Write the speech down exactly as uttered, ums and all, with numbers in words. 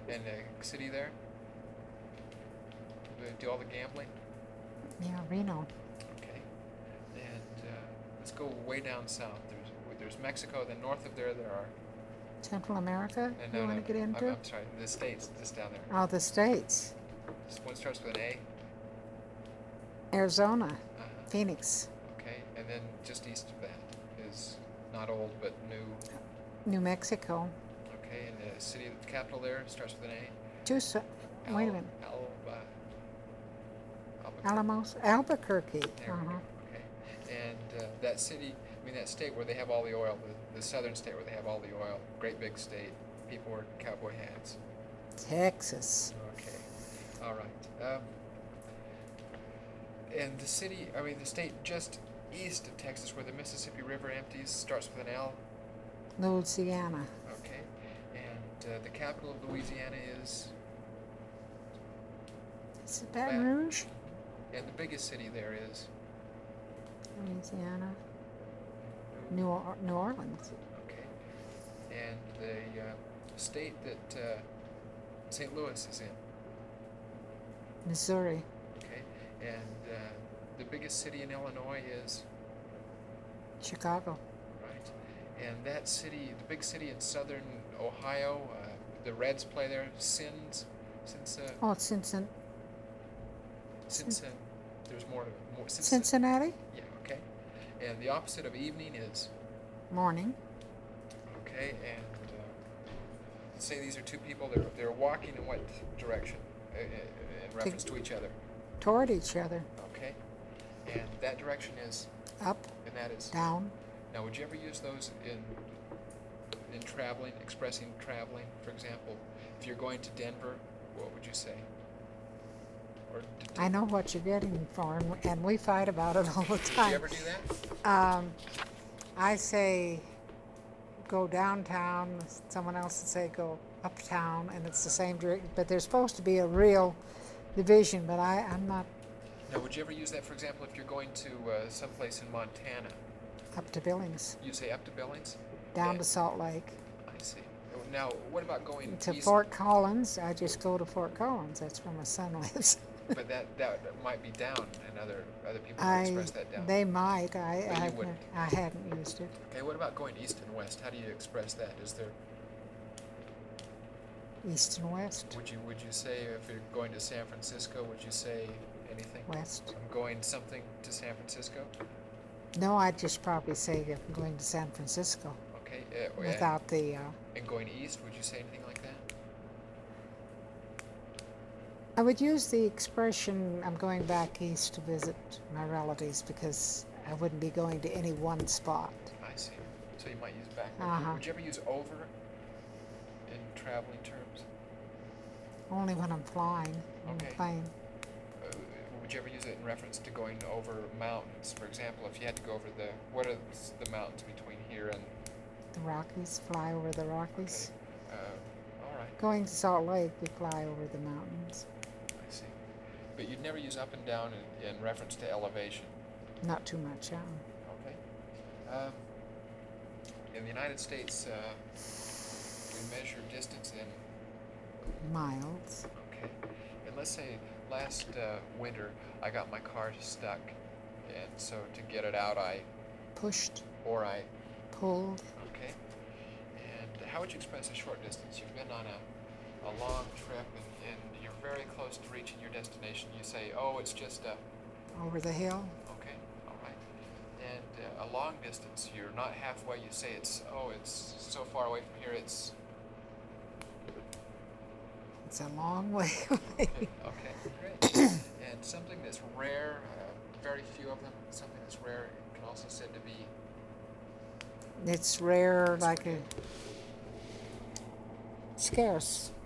in the city there? They do all the gambling? Yeah, Reno. Okay. And uh, let's go way down south. There's there's Mexico. Then north of there, there are. Central America, And you no, want no, to get into? I'm, I'm sorry, the states, just down there. Oh, the states. This one starts with an A. Arizona, Uh-huh. Phoenix, Okay, and then just east of that is not old but new. New Mexico, Okay, and the city, the capital there starts with an A. Tucson. Al- Wait a minute. Alba. Albuquerque. Alamos, Albuquerque. There we Uh-huh. go. Okay, and uh, that city, I mean that state where they have all the oil, the, the southern state where they have all the oil, great big state. People wear cowboy hats. Texas. Okay, all right. Um, and the city, I mean the state just east of Texas where the Mississippi River empties starts with an L. Louisiana. Okay, and uh, the capital of Louisiana is. Is it Baton Baton. Rouge? And the biggest city there is. Louisiana. New, or- New Orleans. Okay, and the uh, state that uh, Saint Louis is in. Missouri. Okay, and uh, the biggest city in Illinois is. Chicago. Right, and that city, the big city in southern Ohio, uh, the Reds play there. Sins, since uh, Oh, it's Cincin- since uh, there's more to more. Since, Cincinnati? Yeah. Okay, and the opposite of evening is. Morning. Okay, and uh, say these are two people. They're they're walking in what direction? Uh, in reference to each other. Toward each other. Okay, and that direction is. Up, And that is. down. Now, would you ever use those in in traveling, expressing traveling? For example, if you're going to Denver, what would you say? Or did, I know what you're getting for, and, and we fight about it all the Did you time. ever do that? Um, I say go downtown, someone else would say go uptown, and it's the same direction, but there's supposed to be a real division, but I, I'm not Now, would you ever use that, for example, if you're going to uh, someplace in Montana? up to Billings, You say up to Billings? down Yeah. to Salt Lake. I see. Now, what about going To east? Fort Collins, I just go to Fort Collins, that's where my son lives. But that, that might be down, and other other people can I, express that down. they might, I, But you I, wouldn't. I hadn't used it. Okay, what about going east and west? How do you express that? Is there East and west, would you would you say if you're going to San Francisco, would you say anything? west. I'm going something to San Francisco. No, I'd just probably say I'm going to San Francisco Okay. Uh, and- without the, uh, and going east, would you say anything like that? I would use the expression, I'm going back east to visit my relatives because I wouldn't be going to any one spot. I see. So you might use back. Uh-huh. Would you ever use over in traveling terms? Only when I'm flying in Okay. a plane. Uh, would you ever use it in reference to going over mountains? For example, if you had to go over the, what are s- the mountains between here and, The Rockies, fly over the Rockies. uh, all right, Going to Salt Lake, we fly over the mountains. I see. But you'd never use up and down in, in reference to elevation, Not too much, huh? okay? Um, in the United States, uh, we measure distance in, Miles. okay, and let's say last uh, winter I got my car stuck, and so to get it out, I, Pushed, or I, pulled. okay, and how would you express a short distance? You've been on a, a long trip, and, and you're very close to reaching your destination. You say, oh, it's just a, Over the hill. okay, all right, and uh, a long distance, you're not halfway, you say it's, oh, it's so far away from here, it's, It's a long way away. okay, great. And something that's rare, uh, very few of them, something that's rare can also said to be, It's rare, like a scarce.